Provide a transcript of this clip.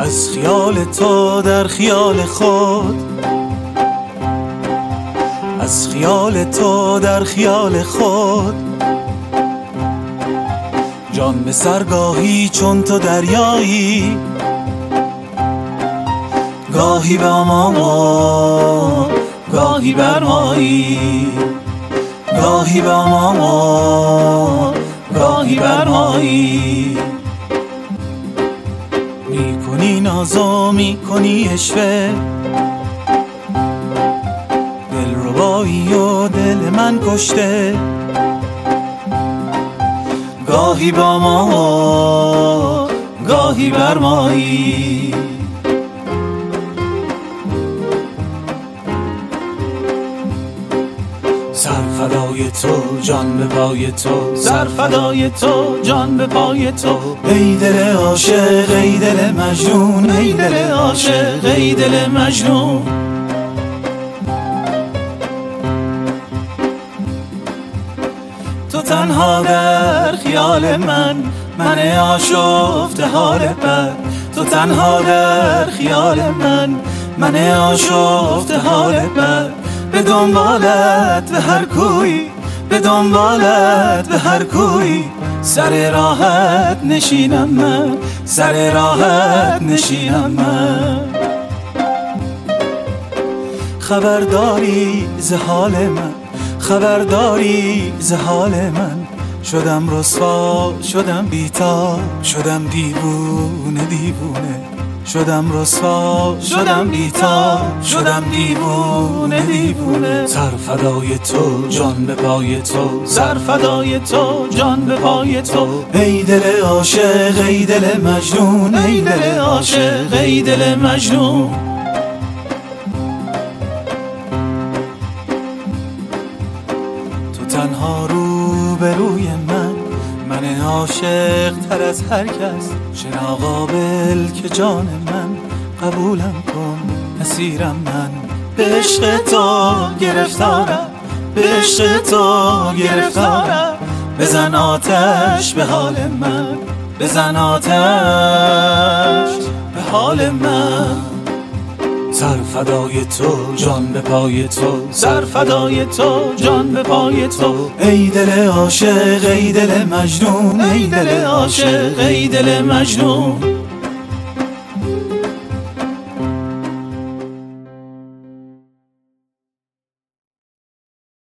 از خیال تو در خیال خود، از خیال تو در خیال خود، جان به سرگاهی چون تو دریایی، گاهی با ما گاهی بر مایی، گاهی با ما گاهی بر مایی. میکنی نازو میکنی اشوه، دلربایی و دل من کشته، گاهی با ما گاهی بر مایی. سر فدای تو جان به پای تو، سر فدای تو جان به پای تو، ای دل عاشق ای دل مجنون، ای دل عاشق ای دل مجنون. تو تنها در خیال من آشفته حال بد، تو تنها در خیال من آشفته حال بد، به دنبالت به هر کوی، به دنبالت به هر کوی، سر راحت نشینم من، سر راحت نشینم من. خبرداری ز حال من، خبرداری ز حال من، شدم رسوا شدم بی‌تاب، شدم دیوونه دیوونه، شدم رسوا شدم بی‌تاب، شدم دیوونه دیوونه. سر فدای تو جان به پای تو، سر فدای تو جان به پای تو، ای دل عاشق ای دل مجنون، ای دل عاشق ای دل مجنون. تو تنها رو به روی من عاشق تر از هر کس، چرا قابل که جان من، قبولم کن اسیرم من، به عشق تو گرفتارم، به عشق تو گرفتارم. بزن آتش به حال من، بزن آتش به حال من. سر فدای تو جان به پای تو، سر فدای تو جان به پای تو، ای دل عاشق ای دل مجنون، ای دل عاشق ای دل مجنون.